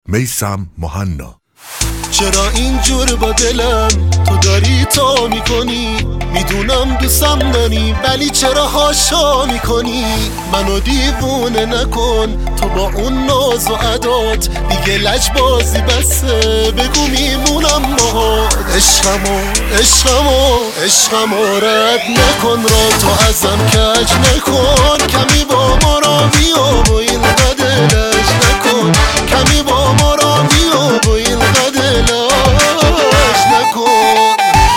میثم مهنا. چرا اینجور با دلم تو داری تو میکنی؟ میدونم دوستم داری ولی چرا هاشا میکنی؟ منو دیوونه نکن تو با اون ناز و عدات، دیگه لجبازی بسه بگو میمونم باهات. عشقمو رد نکن را تو ازم کج نکن، کمی با ما را بیا و این قدلش نکن، کمی با ما را بیا و این قدلش نکن.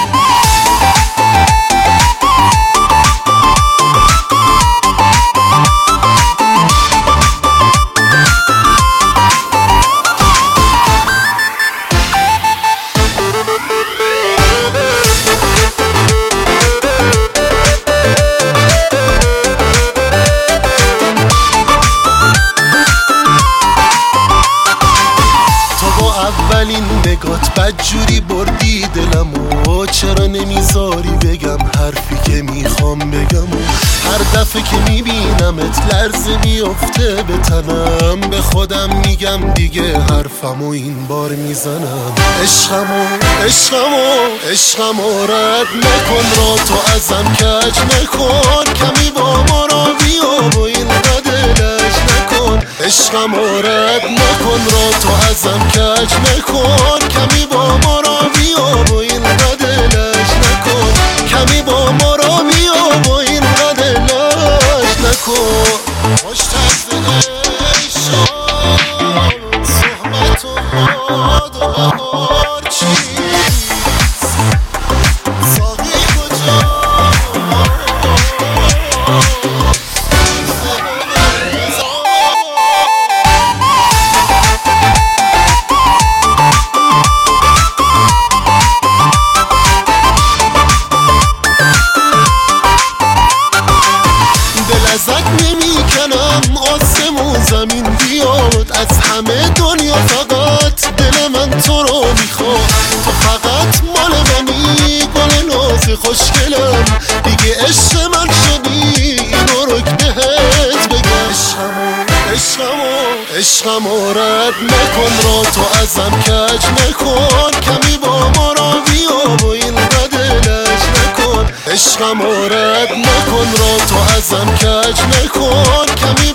اولین نگات بدجوری بردی دلمو، چرا نمیذاری بگم حرفی که میخوام بگم؟ هر دفعه که میبینمت لرزه میفته به تنم، به خودم میگم دیگه حرفمو این بار میزنم. عشقمو رد نکن را تو ازم کج نکن، کمی با ما را بیا و این قدلش نکن. عشقمو رد نکن را تو ازم کج نکن، کمی با ما را بیا و این قدلش نکن، کمی با ما را بیا و این قدلش نکن. خوش طرز ایشان صحبت و باد و بهار چیست؟ ساقی کجا؟ ازت نمیکنم آسمون زمین بیاد، از همه دنیا فقط دل من تو رو میخواد. تو فقط مال منی گل ناز خوشگلم، دیگه عشق من شدی اینو رو بهت بگم. عشقمو رد نکن را تو ازم کج نکن، کمی با ما را بیا و این قدلش نکن. عشقمو رد نکن را تو ازم کج نکن، کمی